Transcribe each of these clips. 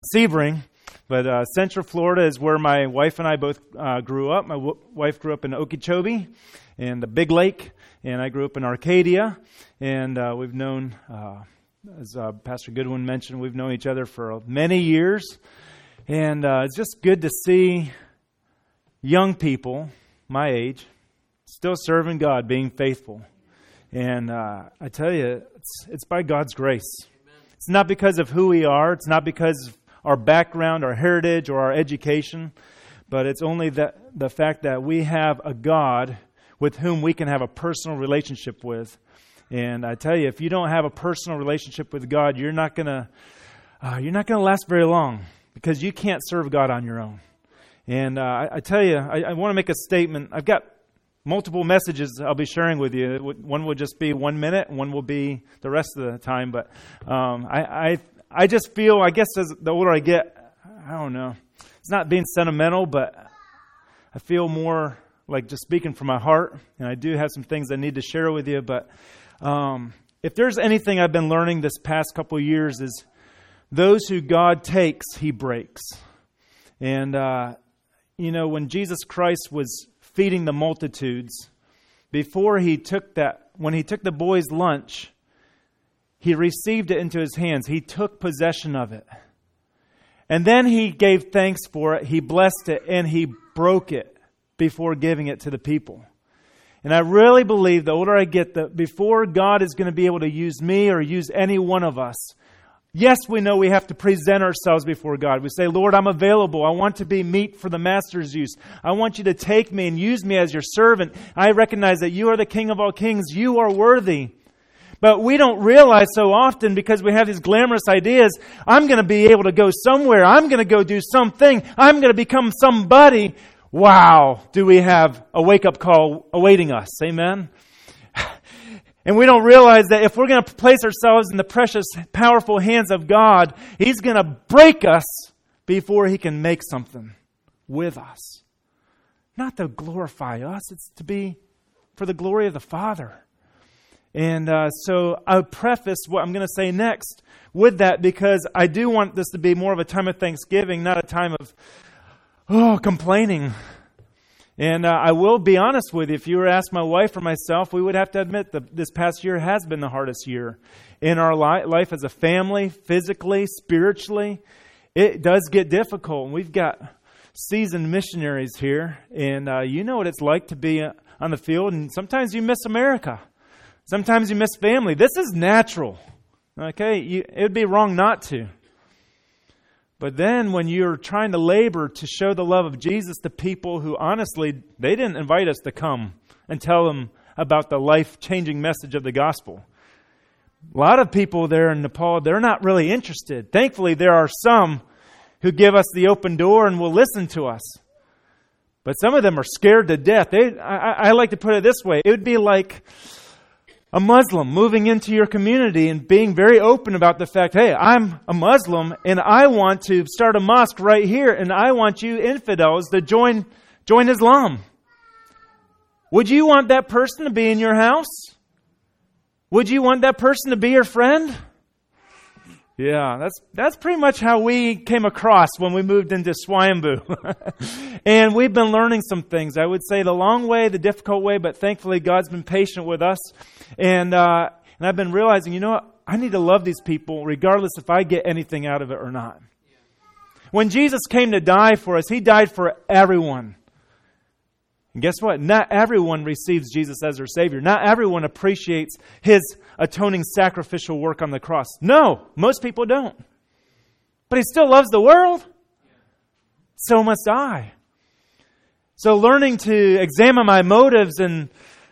Sebring, but Central Florida is where my wife and I both grew up. My wife grew up in Okeechobee and the Big Lake, and I grew up in Arcadia. And we've known, as Pastor Goodwin mentioned, we've known each other for many years. And it's just good to see young people my age still serving God, being faithful. And I tell you, it's by God's grace. Amen. It's not because of who we are. It's not because of our background, our heritage, or our education. But it's only the fact that we have a God with whom we can have a personal relationship with. And I tell you, if you don't have a personal relationship with God, you're not gonna last very long, because you can't serve God on your own. And I tell you, I want to make a statement. I've got multiple messages I'll be sharing with you. One will just be 1 minute, and one will be the rest of the time. But I just feel, I guess as the older I get, I don't know. It's not being sentimental, but I feel more like just speaking from my heart. And I do have some things I need to share with you. But if there's anything I've been learning this past couple of years is those who God takes, He breaks. And, when Jesus Christ was feeding the multitudes, when he took the boys' lunch, He received it into His hands. He took possession of it. And then He gave thanks for it. He blessed it, and He broke it before giving it to the people. And I really believe the older I get, that before God is going to be able to use me or use any one of us, yes, we know we have to present ourselves before God. We say, Lord, I'm available. I want to be meat for the Master's use. I want you to take me and use me as your servant. I recognize that you are the King of all kings. You are worthy. But we don't realize so often, because we have these glamorous ideas, I'm going to be able to go somewhere. I'm going to go do something. I'm going to become somebody. Wow, do we have a wake-up call awaiting us. Amen? And we don't realize that if we're going to place ourselves in the precious, powerful hands of God, He's going to break us before He can make something with us. Not to glorify us, it's to be for the glory of the Father. And so I'll preface what I'm going to say next with that, because I do want this to be more of a time of thanksgiving, not a time of complaining. And I will be honest with you, if you were to ask my wife or myself, we would have to admit that this past year has been the hardest year in our life as a family, physically, spiritually. It does get difficult. And we've got seasoned missionaries here, and you know what it's like to be on the field, and sometimes you miss America. Sometimes you miss family. This is natural. Okay? It would be wrong not to. But then when you're trying to labor to show the love of Jesus to people who honestly, they didn't invite us to come and tell them about the life-changing message of the gospel. A lot of people there in Nepal, they're not really interested. Thankfully, there are some who give us the open door and will listen to us. But some of them are scared to death. I like to put it this way. It would be like a Muslim moving into your community and being very open about the fact, hey, I'm a Muslim and I want to start a mosque right here, and I want you infidels to join Islam. Would you want that person to be in your house? Would you want that person to be your friend? Yeah, that's pretty much how we came across when we moved into Swayambhu. And we've been learning some things. I would say the long way, the difficult way, but thankfully God's been patient with us. And I've been realizing, you know what? I need to love these people regardless if I get anything out of it or not. When Jesus came to die for us, He died for everyone. And guess what? Not everyone receives Jesus as their Savior. Not everyone appreciates His atoning sacrificial work on the cross. No, most people don't. But He still loves the world. So must I. So learning to examine my motives and,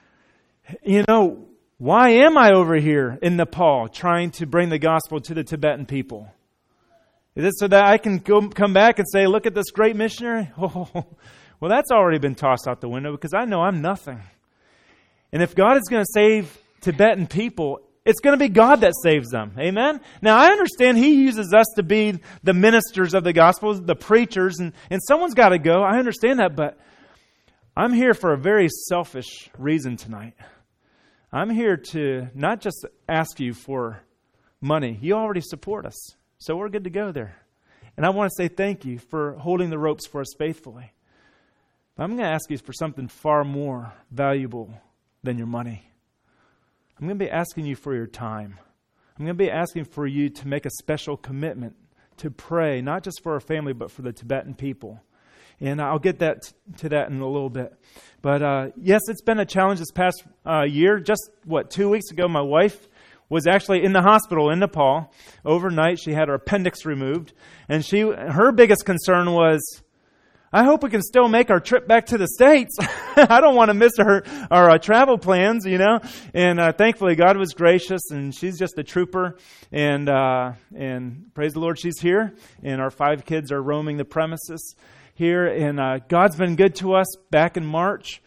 why am I over here in Nepal trying to bring the gospel to the Tibetan people? Is it so that I can come back and say, look at this great missionary? Oh, well, that's already been tossed out the window, because I know I'm nothing. And if God is going to save Tibetan people, it's going to be God that saves them. Amen? Now, I understand He uses us to be the ministers of the gospel, the preachers, and someone's got to go. I understand that, but I'm here for a very selfish reason tonight. I'm here to not just ask you for money. You already support us, so we're good to go there. And I want to say thank you for holding the ropes for us faithfully. But I'm going to ask you for something far more valuable than your money. I'm going to be asking you for your time. I'm going to be asking for you to make a special commitment to pray, not just for our family, but for the Tibetan people. And I'll get to that in a little bit. But yes, it's been a challenge this past year. Just, 2 weeks ago, my wife was actually in the hospital in Nepal. Overnight, she had her appendix removed. And her biggest concern was, I hope we can still make our trip back to the States. I don't want to miss our travel plans, And thankfully, God was gracious, and she's just a trooper. And praise the Lord, she's here. And our 5 kids are roaming the premises here. And God's been good to us. Back in March,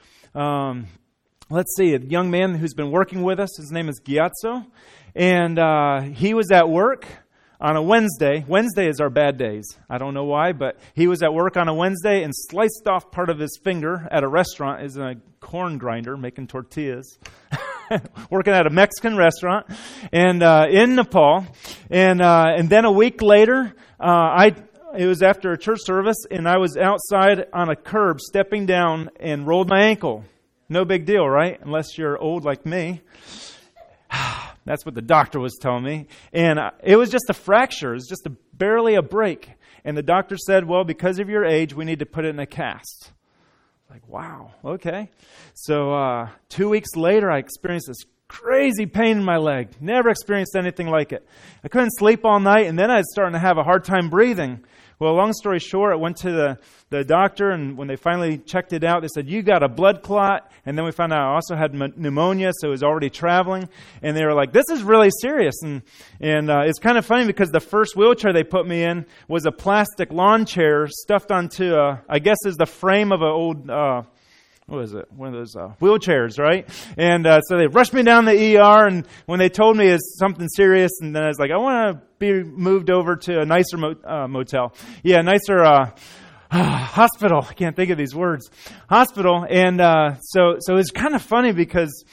let's see, a young man who's been working with us, his name is Gyatso. And he was at work on a Wednesday. Wednesday is our bad days. I don't know why, but he was at work on a Wednesday and sliced off part of his finger at a restaurant. Is a corn grinder making tortillas. Working at a Mexican restaurant and in Nepal. And then a week later, it was after a church service, and I was outside on a curb stepping down and rolled my ankle. No big deal, right? Unless you're old like me. That's what the doctor was telling me. And it was just a fracture. It was just barely a break. And the doctor said, well, because of your age, we need to put it in a cast. Like, wow, okay. So 2 weeks later, I experienced this crazy pain in my leg. Never experienced anything like it. I couldn't sleep all night, and then I was starting to have a hard time breathing. Well, long story short, I went to the doctor, and when they finally checked it out, they said, you got a blood clot. And then we found out I also had pneumonia, so it was already traveling. And they were like, this is really serious. And it's kind of funny because the first wheelchair they put me in was a plastic lawn chair stuffed onto, I guess is the frame of an old, what is it? One of those wheelchairs, right? And so they rushed me down the ER, and when they told me it's something serious, and then I was like, I want to be moved over to a nicer motel. Yeah, nicer hospital. I can't think of these words. Hospital. And so it's kind of funny because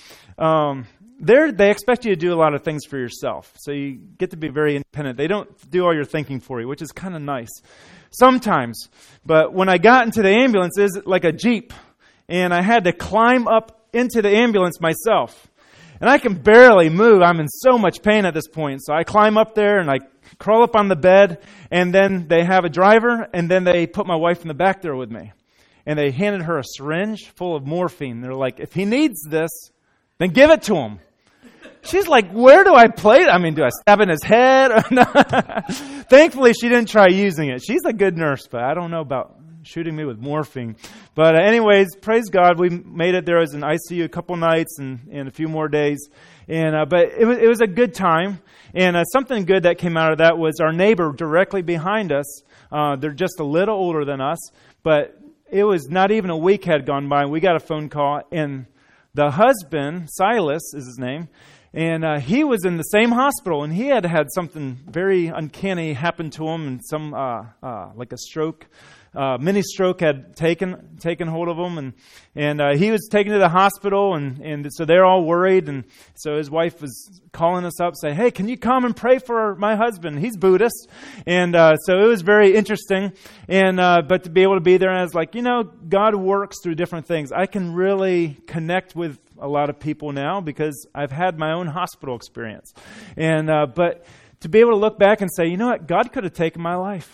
they expect you to do a lot of things for yourself. So you get to be very independent. They don't do all your thinking for you, which is kind of nice sometimes. But when I got into the ambulance, it was like a Jeep. And I had to climb up into the ambulance myself. And I can barely move. I'm in so much pain at this point. So I climb up there and I crawl up on the bed. And then they have a driver. And then they put my wife in the back there with me. And they handed her a syringe full of morphine. They're like, if he needs this, then give it to him. She's like, where do I play it? I mean, do I stab in his head? Thankfully, she didn't try using it. She's a good nurse, but I don't know about shooting me with morphine. But anyways, praise God, we made it there as an ICU a couple nights and a few more days. And but it was a good time. And something good that came out of that was our neighbor directly behind us. They're just a little older than us, but it was not even a week had gone by. We got a phone call, and the husband, Silas is his name, and he was in the same hospital, and he had something very uncanny happen to him, and some like a stroke. Mini stroke had taken hold of him, and he was taken to the hospital, and so they're all worried, and so his wife was calling us up, saying, "Hey, can you come and pray for my husband? He's Buddhist," and so it was very interesting, and but to be able to be there, and I was like, God works through different things. I can really connect with a lot of people now because I've had my own hospital experience, and but to be able to look back and say, you know what, God could have taken my life.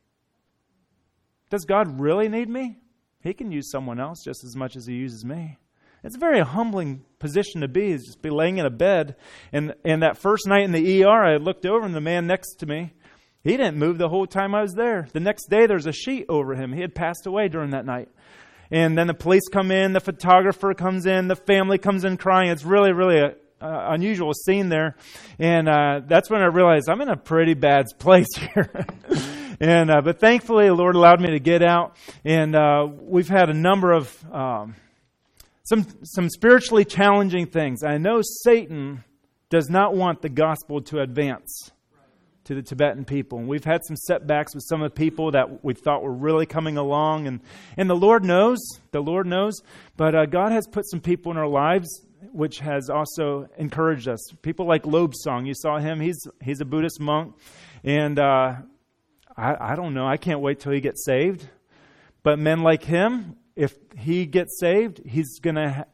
Does God really need me? He can use someone else just as much as He uses me. It's a very humbling position to be, is just be laying in a bed. And that first night in the ER, I looked over and the man next to me, he didn't move the whole time I was there. The next day, there's a sheet over him. He had passed away during that night. And then the police come in, the photographer comes in, the family comes in crying. It's really, really a unusual scene there. And that's when I realized I'm in a pretty bad place here. And but thankfully, the Lord allowed me to get out, and we've had a number of some spiritually challenging things. I know Satan does not want the gospel to advance to the Tibetan people, and we've had some setbacks with some of the people that we thought were really coming along, and the Lord knows, but God has put some people in our lives which has also encouraged us. People like Lobsang, you saw him. He's a Buddhist monk, and I don't know. I can't wait till he gets saved. But men like him, if he gets saved, he's not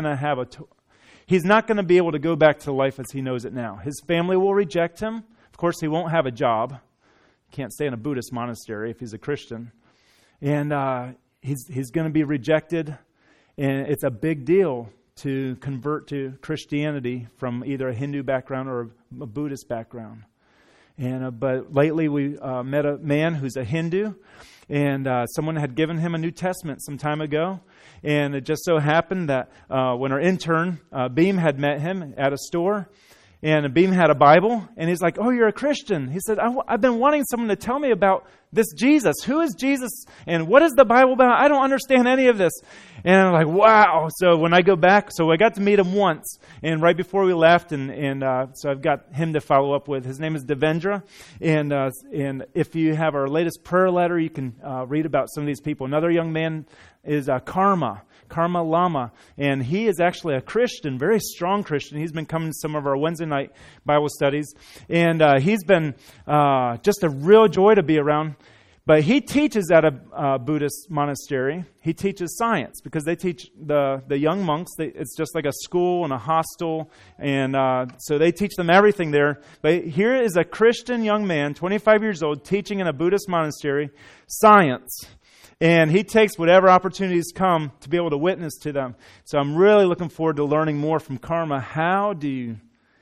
going to be able to go back to life as he knows it now. His family will reject him. Of course, he won't have a job. Can't stay in a Buddhist monastery if he's a Christian. And he's going to be rejected. And it's a big deal to convert to Christianity from either a Hindu background or a Buddhist background. And but lately we met a man who's a Hindu, and someone had given him a New Testament some time ago. And it just so happened that when our intern, Beam, had met him at a store, and Beam had a Bible, and he's like, "Oh, you're a Christian." He said, I've been wanting someone to tell me about this Jesus. Who is Jesus? And what is the Bible about? I don't understand any of this. And I'm like, wow. So when I go back, so I got to meet him once, and right before we left, and so I've got him to follow up with. His name is Devendra. And if you have our latest prayer letter, you can read about some of these people. Another young man is Karma Lama, and he is actually a Christian, very strong Christian. He's been coming to some of our Wednesday night Bible studies, and he's been just a real joy to be around. But he teaches at a Buddhist monastery. He teaches science because they teach the young monks. It's just like a school and a hostel, and so they teach them everything there. But here is a Christian young man, 25 years old, teaching in a Buddhist monastery science. And he takes whatever opportunities come to be able to witness to them. So I'm really looking forward to learning more from Karma. How do you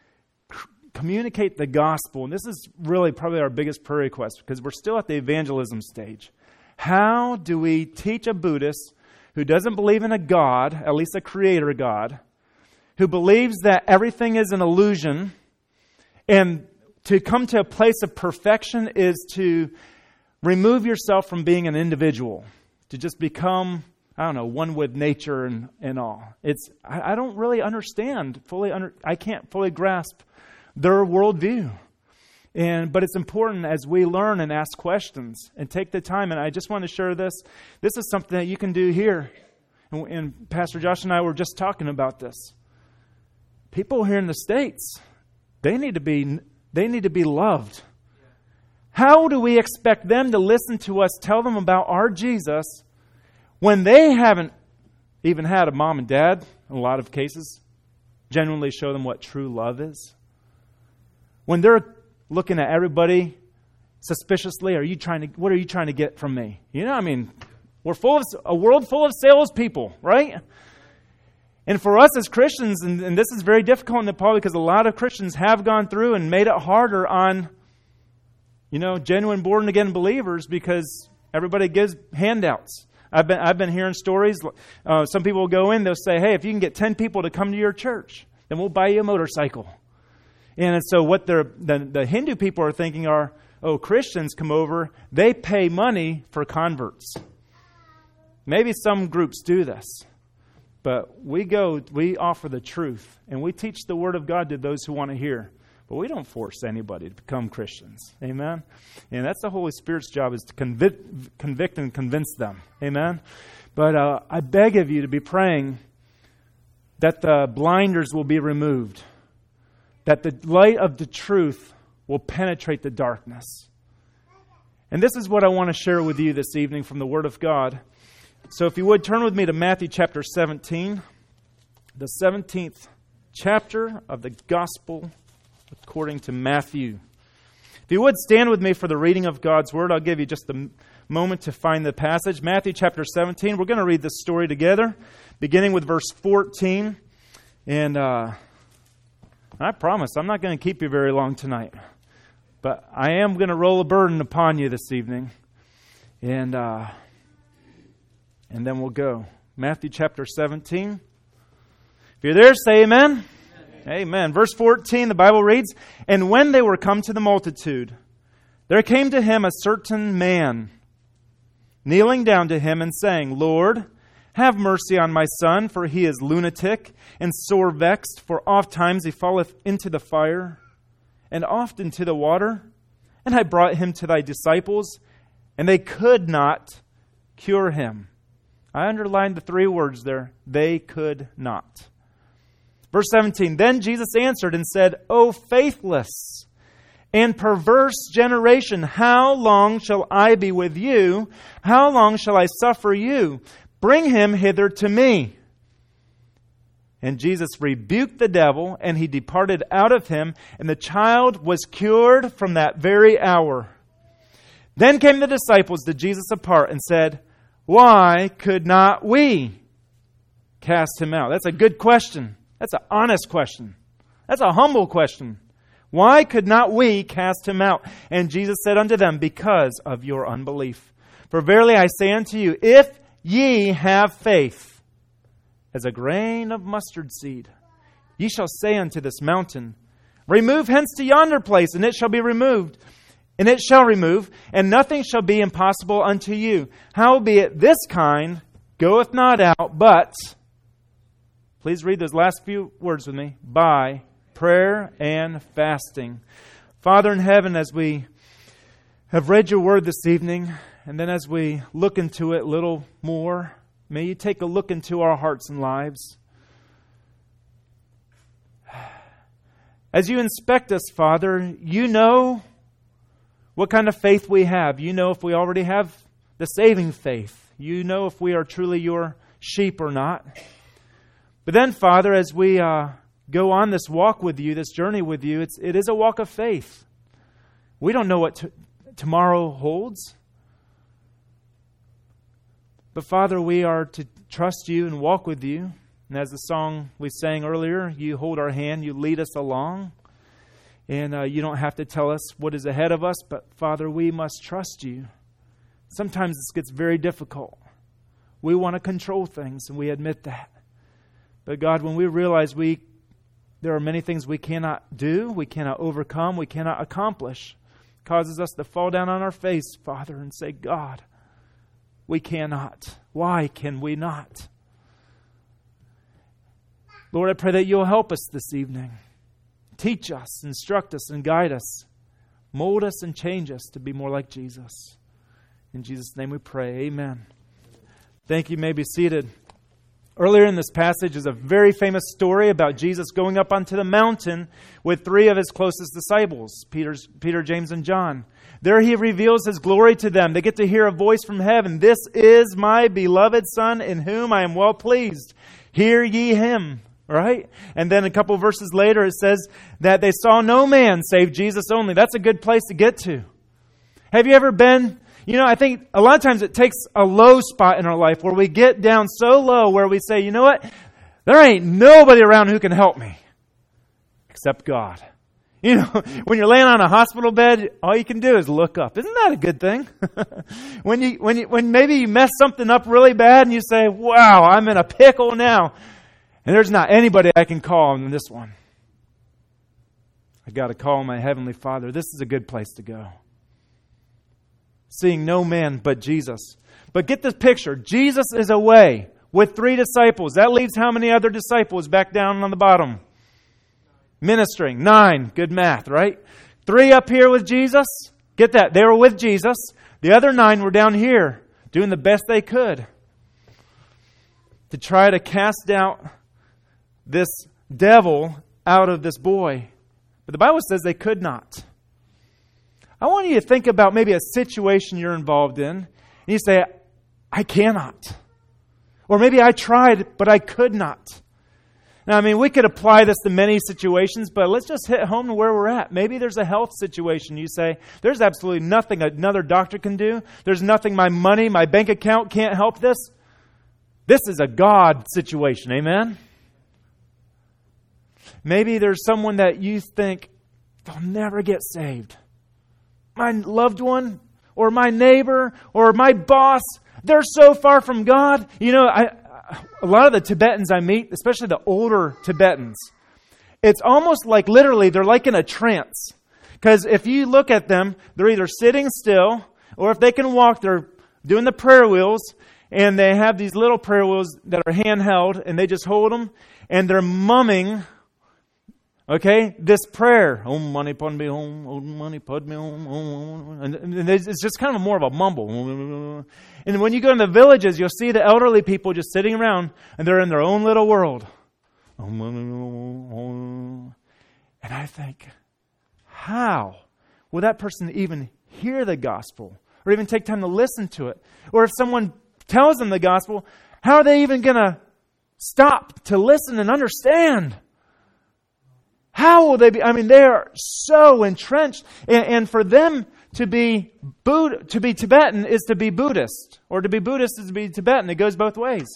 communicate the gospel? And this is really probably our biggest prayer request because we're still at the evangelism stage. How do we teach a Buddhist who doesn't believe in a God, at least a creator God, who believes that everything is an illusion, and to come to a place of perfection is to remove yourself from being an individual, to just become, one with nature and all. I don't really understand I can't fully grasp their worldview. But it's important as we learn and ask questions and take the time. And I just want to share this. This is something that you can do here. And Pastor Josh and I were just talking about this. People here in the States, they need to be loved. How do we expect them to listen to us tell them about our Jesus when they haven't even had a mom and dad, in a lot of cases, genuinely show them what true love is? When they're looking at everybody suspiciously, what are you trying to get from me? We're a world full of salespeople, right? And for us as Christians, and this is very difficult in Nepal because a lot of Christians have gone through and made it harder on genuine born-again believers because everybody gives handouts. I've been hearing stories. Some people will go in, they'll say, "Hey, if you can get 10 people to come to your church, then we'll buy you a motorcycle." And so what the Hindu people are thinking are, Christians come over, they pay money for converts. Maybe some groups do this. But we offer the truth, and we teach the Word of God to those who want to hear. But we don't force anybody to become Christians. Amen? And that's the Holy Spirit's job, is to convict and convince them. Amen? But I beg of you to be praying that the blinders will be removed, that the light of the truth will penetrate the darkness. And this is what I want to share with you this evening from the Word of God. So if you would, turn with me to Matthew chapter 17, the 17th chapter of the Gospel according to Matthew. If you would, stand with me for the reading of God's Word. I'll give you just a moment to find the passage. Matthew chapter 17. We're going to read this story together, beginning with verse 14. And I promise I'm not going to keep you very long tonight. But I am going to roll a burden upon you this evening. And then we'll go. Matthew chapter 17. If you're there, say amen. Amen. Verse 14, the Bible reads, "And when they were come to the multitude, there came to him a certain man, kneeling down to him and saying, Lord, have mercy on my son, for he is lunatic and sore vexed, for oft times he falleth into the fire, and oft into the water. And I brought him to thy disciples, and they could not cure him." I underlined the 3 words there. They could not. Verse 17, "Then Jesus answered and said, O faithless and perverse generation, how long shall I be with you? How long shall I suffer you? Bring him hither to me. And Jesus rebuked the devil, and he departed out of him, and the child was cured from that very hour. Then came the disciples to Jesus apart and said, why could not we cast him out? That's a good question. That's an honest question. That's a humble question. Why could not we cast him out? And Jesus said unto them, because of your unbelief. For verily I say unto you, if ye have faith as a grain of mustard seed, ye shall say unto this mountain, remove hence to yonder place, and it shall be removed. And it shall remove, and nothing shall be impossible unto you. Howbeit this kind goeth not out, but, please read those last few words with me, by prayer and fasting. Father in heaven, as we have read your word this evening, and then as we look into it a little more, may you take a look into our hearts and lives. As you inspect us, Father, you know what kind of faith we have. You know if we already have the saving faith. You know if we are truly your sheep or not. But then, Father, as we go on this walk with you, this journey with you, it is a walk of faith. We don't know what tomorrow holds. But Father, we are to trust you and walk with you. And as the song we sang earlier, you hold our hand, you lead us along. And you don't have to tell us what is ahead of us, but Father, we must trust you. Sometimes this gets very difficult. We want to control things, and we admit that. But God, when we realize there are many things we cannot do, we cannot overcome, we cannot accomplish, it causes us to fall down on our face, Father, and say, God, we cannot. Why can we not? Lord, I pray that you'll help us this evening. Teach us, instruct us, and guide us. Mold us and change us to be more like Jesus. In Jesus' name we pray. Amen. Thank you. You may be seated. Earlier in this passage is a very famous story about Jesus going up onto the mountain with three of his closest disciples, Peter, James, and John. There he reveals his glory to them. They get to hear a voice from heaven. This is my beloved Son in whom I am well pleased. Hear ye him. Right? And then a couple verses later it says that they saw no man save Jesus only. That's a good place to get to. Have you ever been... I think a lot of times it takes a low spot in our life where we get down so low where we say, you know what? There ain't nobody around who can help me except God. When you're laying on a hospital bed, all you can do is look up. Isn't that a good thing? When maybe you mess something up really bad and you say, wow, I'm in a pickle now. And there's not anybody I can call on this one. I got to call my Heavenly Father. This is a good place to go. Seeing no man but Jesus. But get this picture. Jesus is away with three disciples. That leaves how many other disciples back down on the bottom? Ministering. 9. Good math, right? 3 up here with Jesus. Get that. They were with Jesus. The other 9 were down here doing the best they could to try to cast out this devil out of this boy. But the Bible says they could not. I want you to think about maybe a situation you're involved in. And you say, I cannot. Or maybe I tried, but I could not. Now, we could apply this to many situations, but let's just hit home to where we're at. Maybe there's a health situation. You say, there's absolutely nothing another doctor can do. There's nothing my money, my bank account can't help this. This is a God situation. Amen? Maybe there's someone that you think, they'll never get saved. My loved one, or my neighbor, or my boss, they're so far from God. A lot of the Tibetans I meet, especially the older Tibetans, it's almost like literally they're like in a trance. Because if you look at them, they're either sitting still, or if they can walk, they're doing the prayer wheels, and they have these little prayer wheels that are handheld, and they just hold them, and they're mumming, this prayer. Om mani padme hum, om mani padme hum, and it's just kind of more of a mumble. And when you go in the villages, you'll see the elderly people just sitting around, and they're in their own little world. And I think, how will that person even hear the gospel or even take time to listen to it? Or if someone tells them the gospel, how are they even going to stop to listen and understand? How will they be? I mean, they are so entrenched. And for them to be Tibetan is to be Buddhist. Or to be Buddhist is to be Tibetan. It goes both ways.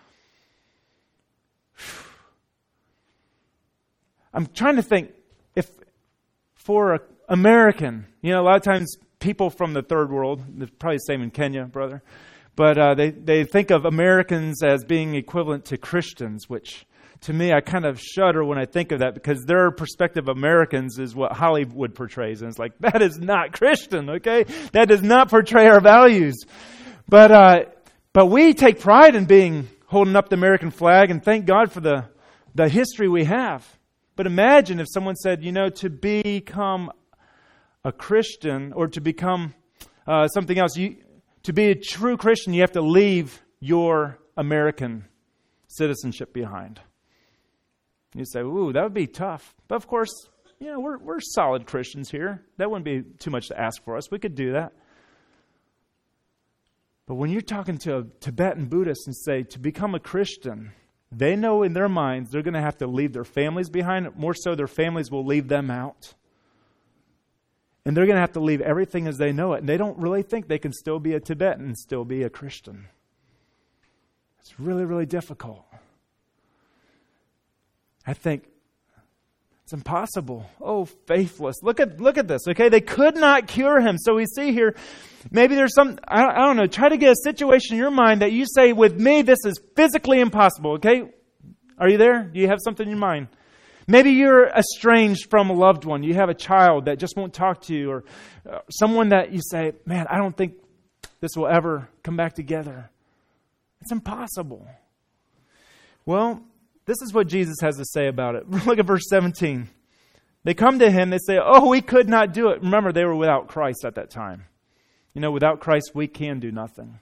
I'm trying to think if for an American, a lot of times people from the third world, it's probably the same in Kenya, brother, but they think of Americans as being equivalent to Christians, which to me, I kind of shudder when I think of that because their perspective of Americans is what Hollywood portrays. And it's like, that is not Christian, okay? That does not portray our values. But we take pride in holding up the American flag and thank God for the history we have. But imagine if someone said, to become a Christian or to become something else, to be a true Christian, you have to leave your American citizenship behind. You say, ooh, that would be tough. But of course, we're solid Christians here. That wouldn't be too much to ask for us. We could do that. But when you're talking to a Tibetan Buddhist and say, to become a Christian, they know in their minds they're going to have to leave their families behind. More so, their families will leave them out. And they're going to have to leave everything as they know it. And they don't really think they can still be a Tibetan and still be a Christian. It's really, really difficult. I think it's impossible. Oh, faithless. Look at this, okay? They could not cure him. So we see here, maybe there's some, I don't know, try to get a situation in your mind that you say, with me, this is physically impossible, okay? Are you there? Do you have something in your mind? Maybe you're estranged from a loved one. You have a child that just won't talk to you, or someone that you say, man, I don't think this will ever come back together. It's impossible. Well, this is what Jesus has to say about it. Look at verse 17. They come to him, they say, oh, we could not do it. Remember, they were without Christ at that time. Without Christ, we can do nothing.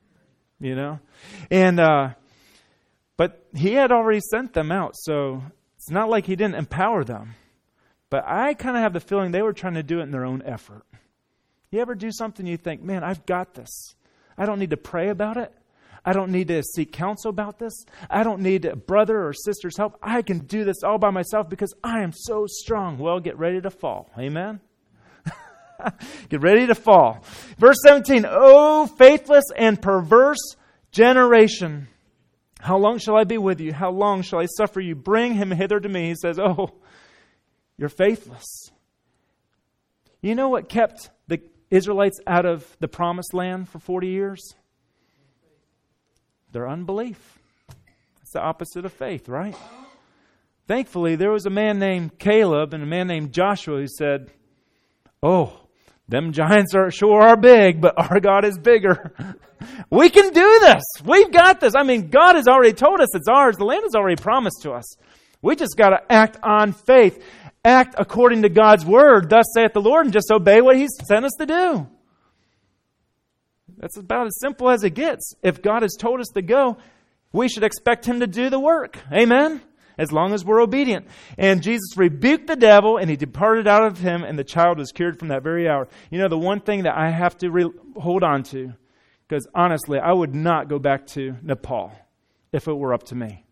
And, but he had already sent them out, so it's not like he didn't empower them. But I kind of have the feeling they were trying to do it in their own effort. You ever do something you think, man, I've got this. I don't need to pray about it. I don't need to seek counsel about this. I don't need a brother or sister's help. I can do this all by myself because I am so strong. Well, get ready to fall. Amen? Get ready to fall. Verse 17, oh, faithless and perverse generation. How long shall I be with you? How long shall I suffer you? Bring him hither to me. He says, oh, you're faithless. You know what kept the Israelites out of the promised land for 40 years? Their unbelief. It's the opposite of faith, right? Thankfully, there was a man named Caleb and a man named Joshua who said, oh, them giants sure are big, but our God is bigger. We can do this. We've got this. I mean, God has already told us it's ours. The land is already promised to us. We just got to act on faith. Act according to God's word. Thus saith the Lord, and just obey what He's sent us to do. That's about as simple as it gets. If God has told us to go, we should expect Him to do the work. Amen? As long as we're obedient. And Jesus rebuked the devil, and he departed out of him, and the child was cured from that very hour. The one thing that I have to hold on to, because honestly, I would not go back to Nepal if it were up to me.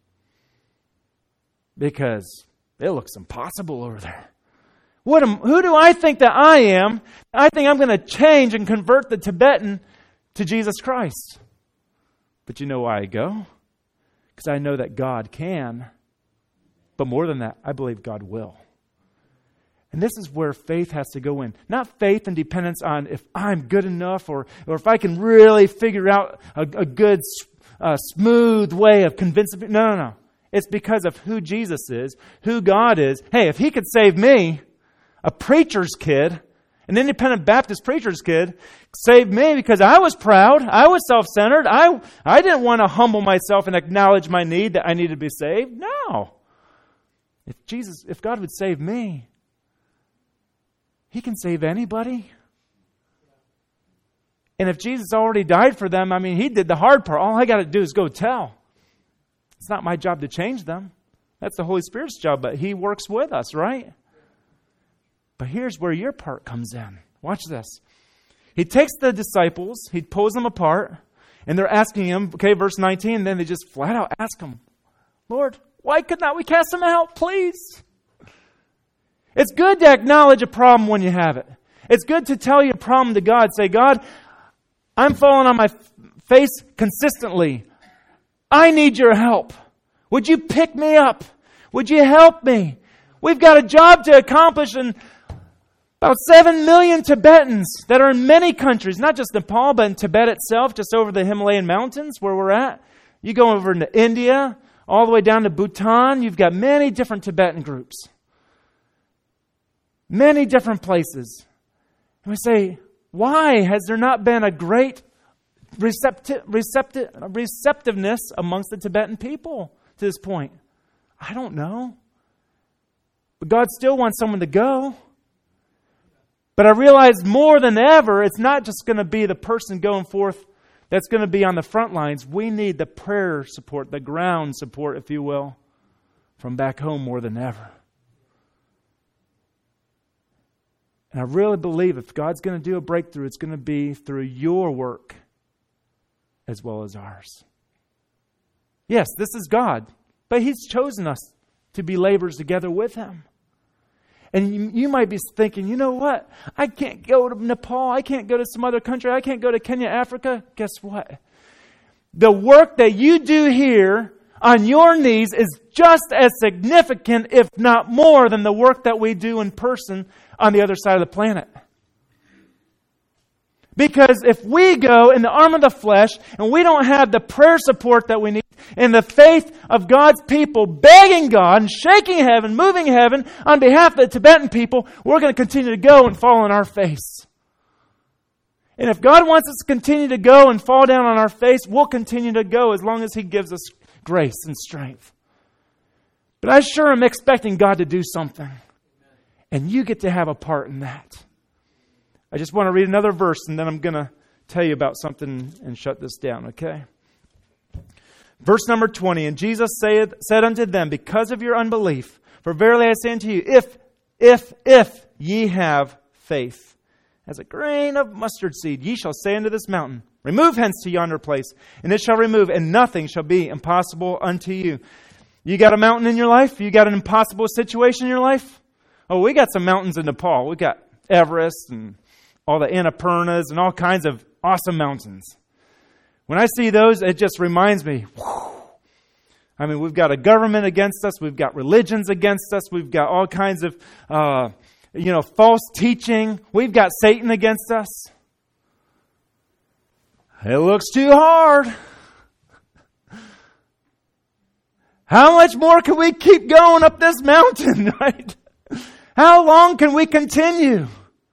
Because it looks impossible over there. Who do I think that I am? I think I'm going to change and convert the Tibetan to Jesus Christ. But you know why I go? Because I know that God can. But more than that, I believe God will. And this is where faith has to go in. Not faith and dependence on if I'm good enough or if I can really figure out a good, smooth way of convincing people. No. It's because of who Jesus is, who God is. Hey, if He could save me, a preacher's kid, an independent Baptist preacher's kid, saved me because I was proud. I was self-centered. I didn't want to humble myself and acknowledge my need that I needed to be saved. No. If God would save me, He can save anybody. And if Jesus already died for them, He did the hard part. All I got to do is go tell. It's not my job to change them. That's the Holy Spirit's job, but He works with us, right? But here's where your part comes in. Watch this. He takes the disciples, he pulls them apart, and they're asking him, okay, verse 19, and then they just flat out ask him, Lord, why could not we cast them out, please? It's good to acknowledge a problem when you have it. It's good to tell your problem to God. Say, God, I'm falling on my face consistently. I need your help. Would you pick me up? Would you help me? We've got a job to accomplish, and about 7 million Tibetans that are in many countries, not just Nepal, but in Tibet itself, just over the Himalayan mountains where we're at. You go over into India, all the way down to Bhutan. You've got many different Tibetan groups. Many different places. And we say, why has there not been a great receptiveness amongst the Tibetan people to this point? I don't know. But God still wants someone to go. But I realize more than ever, it's not just going to be the person going forth that's going to be on the front lines. We need the prayer support, the ground support, if you will, from back home more than ever. And I really believe if God's going to do a breakthrough, it's going to be through your work as well as ours. Yes, this is God, but He's chosen us to be laborers together with Him. And you might be thinking, you know what? I can't go to Nepal. I can't go to some other country. I can't go to Kenya, Africa. Guess what? The work that you do here on your knees is just as significant, if not more, than the work that we do in person on the other side of the planet. Because if we go in the arm of the flesh and we don't have the prayer support that we need and the faith of God's people begging God and shaking heaven, moving heaven on behalf of the Tibetan people, we're going to continue to go and fall on our face. And if God wants us to continue to go and fall down on our face, we'll continue to go as long as He gives us grace and strength. But I sure am expecting God to do something. And you get to have a part in that. I just want to read another verse and then I'm going to tell you about something and shut this down, okay? Verse number 20, and Jesus said unto them, because of your unbelief, for verily I say unto you, if ye have faith, as a grain of mustard seed, ye shall say unto this mountain, remove hence to yonder place, and it shall remove, and nothing shall be impossible unto you. You got a mountain in your life? You got an impossible situation in your life? Oh, we got some mountains in Nepal. We got Everest and all the Annapurnas and all kinds of awesome mountains. When I see those, it just reminds me, I mean, we've got a government against us. We've got religions against us. We've got all kinds of, false teaching. We've got Satan against us. It looks too hard. How much more can we keep going up this mountain, right? How long can we continue?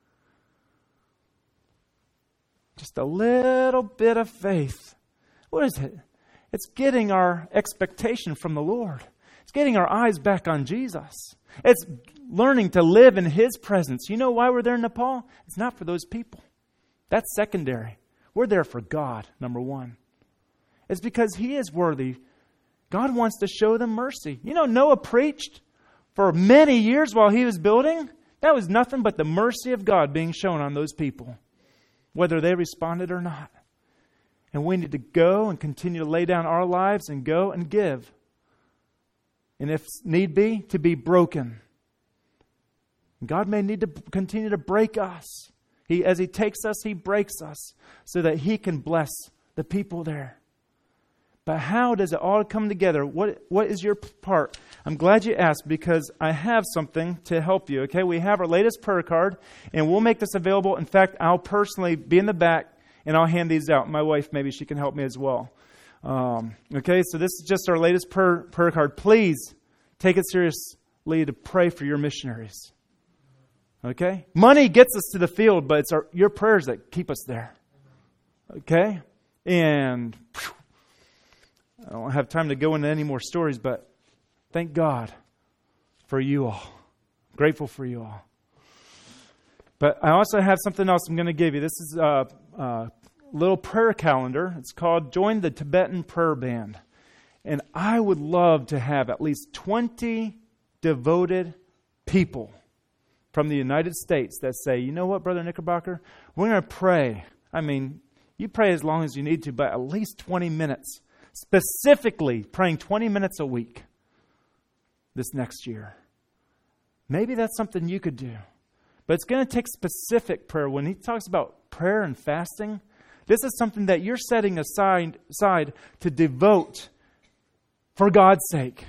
Just a little bit of faith. What is it? It's getting our expectation from the Lord. It's getting our eyes back on Jesus. It's learning to live in His presence. You know why we're there in Nepal? It's not for those people. That's secondary. We're there for God, number one. It's because He is worthy. God wants to show them mercy. You know, Noah preached for many years while he was building. That was nothing but the mercy of God being shown on those people, whether they responded or not. And we need to go and continue to lay down our lives and go and give. And if need be, to be broken. God may need to continue to break us. As He takes us, He breaks us so that He can bless the people there. But how does it all come together? What is your part? I'm glad you asked because I have something to help you. Okay, we have our latest prayer card and we'll make this available. In fact, I'll personally be in the back and I'll hand these out. My wife, maybe she can help me as well. Okay, so this is just our latest prayer card. Please take it seriously to pray for your missionaries. Okay? Money gets us to the field, but it's your prayers that keep us there. Okay? And I don't have time to go into any more stories, but thank God for you all. I'm grateful for you all. But I also have something else I'm going to give you. This is a little prayer calendar. It's called Join the Tibetan Prayer Band. And I would love to have at least 20 devoted people from the United States that say, you know what, Brother Knickerbocker, we're going to pray. I mean, you pray as long as you need to, but at least 20 minutes. Specifically, praying 20 minutes a week this next year. Maybe that's something you could do. But it's going to take specific prayer. When he talks about prayer and fasting, this is something that you're setting aside to devote for God's sake.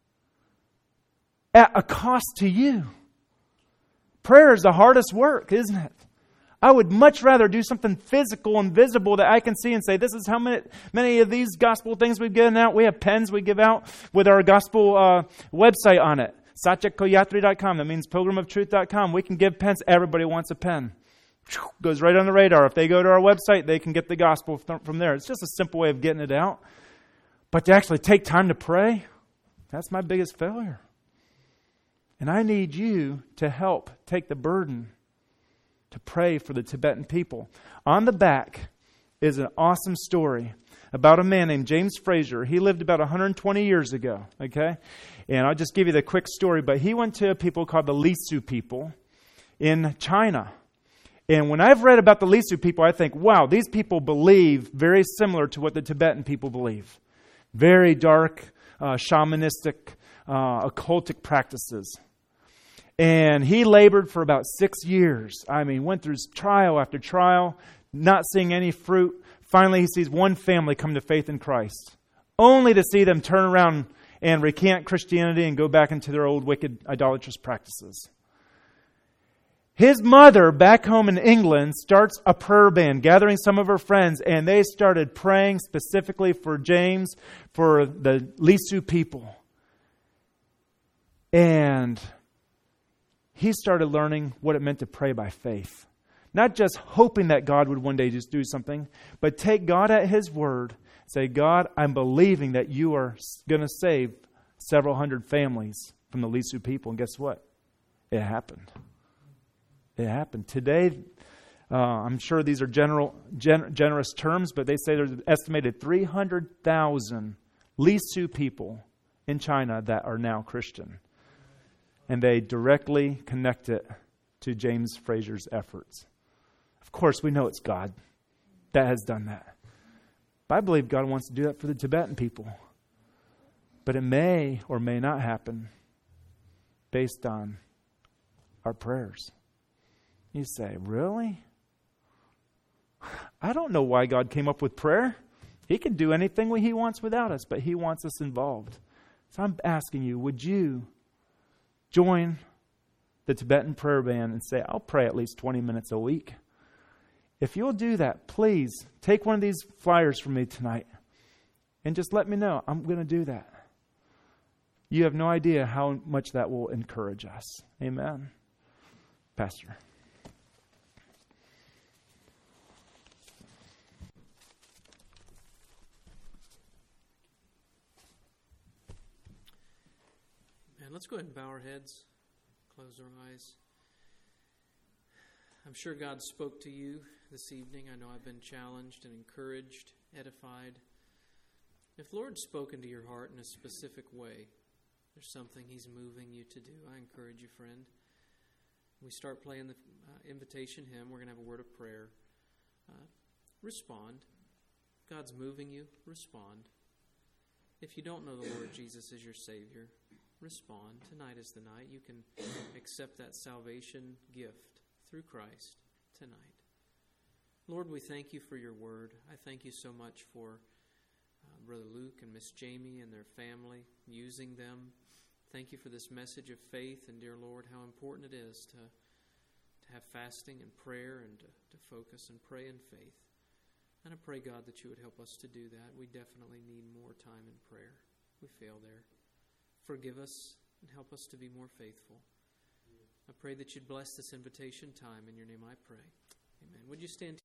At a cost to you. Prayer is the hardest work, isn't it? I would much rather do something physical and visible that I can see and say, this is how many of these gospel things we've given out. We have pens we give out with our gospel website on it. Satyakoyatri.com. That means pilgrimoftruth.com. We can give pens. Everybody wants a pen. Goes right on the radar. If they go to our website, they can get the gospel from there. It's just a simple way of getting it out. But to actually take time to pray, that's my biggest failure. And I need you to help take the burden to pray for the Tibetan people. On the back is an awesome story about a man named James Fraser. He lived about 120 years ago, okay? And I'll just give you the quick story, but he went to a people called the Lisu people in China. And when I've read about the Lisu people, I think, wow, these people believe very similar to what the Tibetan people believe. Very dark, shamanistic, occultic practices. And he labored for about 6 years. I mean, went through trial after trial, not seeing any fruit. Finally, he sees one family come to faith in Christ, only to see them turn around and recant Christianity and go back into their old wicked idolatrous practices. His mother, back home in England, starts a prayer band, gathering some of her friends, and they started praying specifically for James, for the Lisu people. And he started learning what it meant to pray by faith. Not just hoping that God would one day just do something, but take God at His word. Say, God, I'm believing that you are going to save several hundred families from the Lisu people. And guess what? It happened. It happened. Today, I'm sure these are generous terms, but they say there's an estimated 300,000 Lisu people in China that are now Christian. And they directly connect it to James Fraser's efforts. Of course, we know it's God that has done that. But I believe God wants to do that for the Tibetan people. But it may or may not happen based on our prayers. You say, really? I don't know why God came up with prayer. He can do anything He wants without us, but He wants us involved. So I'm asking you, would you join the Tibetan prayer band and say, I'll pray at least 20 minutes a week? If you'll do that, please take one of these flyers from me tonight and just let me know. I'm going to do that. You have no idea how much that will encourage us. Amen. Pastor. And let's go ahead and bow our heads, close our eyes. I'm sure God spoke to you this evening. I know I've been challenged and encouraged, edified. If the Lord's spoken to your heart in a specific way, there's something He's moving you to do, I encourage you, friend. When we start playing the invitation hymn, we're going to have a word of prayer. Respond. If God's moving you, respond. If you don't know the Lord Jesus as your Savior, respond. Tonight is the night. You can accept that salvation gift through Christ tonight. Lord, we thank you for your word. I thank you so much for Brother Luke and Miss Jamie and their family, using them. Thank you for this message of faith, and dear Lord, how important it is to have fasting and prayer and to focus and pray in faith. And I pray, God, that you would help us to do that. We definitely need more time in prayer. We fail there. Forgive us and help us to be more faithful. I pray that you'd bless this invitation time. In your name I pray. Amen. Would you stand